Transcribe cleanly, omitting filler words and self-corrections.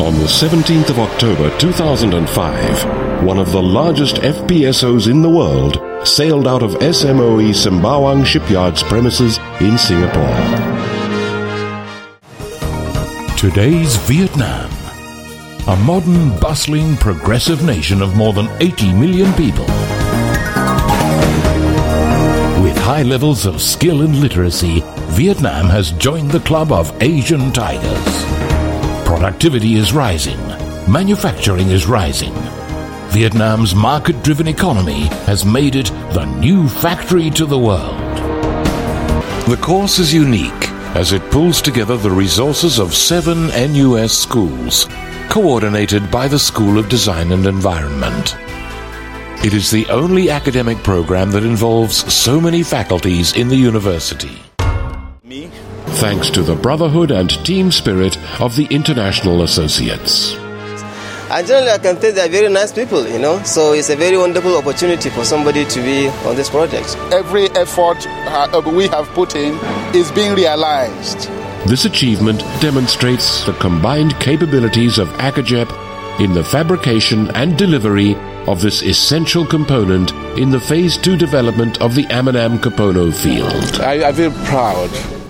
On the 17th of October 2005, one of the largest FPSOs in the world sailed out of SMOE Sembawang Shipyard's premises in Singapore. Today's Vietnam, a modern, bustling, progressive nation of more than 80 million people. With high levels of skill and literacy, Vietnam has joined the club of Asian tigers. Productivity is rising. Manufacturing is rising. Vietnam's market-driven economy has made it the new factory to the world. The course is unique as it pulls together the resources of 7 NUS schools, coordinated by the School of Design and Environment. It is the only academic program that involves so many faculties in the university. Thanks to the brotherhood and team spirit of the International Associates. And generally, I can tell they are very nice people, so it's a very wonderful opportunity for somebody to be on this project. Every effort we have put in is being realized. This achievement demonstrates the combined capabilities of ACAJEP in the fabrication and delivery of this essential component in the Phase 2 development of the Amanam Kapono field. I feel proud